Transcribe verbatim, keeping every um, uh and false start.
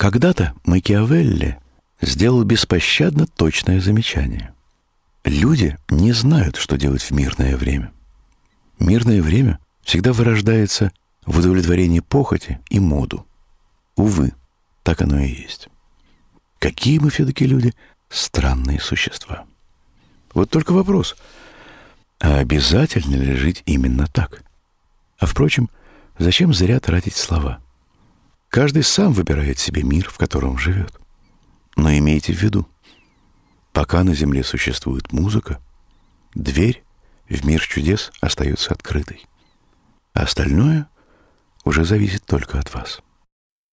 Когда-то Макиавелли сделал беспощадно точное замечание. Люди не знают, что делать в мирное время. Мирное время всегда вырождается в удовлетворении похоти и моду. Увы, так оно и есть. Какие мы все-таки люди странные существа. Вот только вопрос, а обязательно ли жить именно так? А впрочем, зачем зря тратить слова? Каждый сам выбирает себе мир, в котором живет. Но имейте в виду, пока на земле существует музыка, дверь в мир чудес остается открытой. А остальное уже зависит только от вас.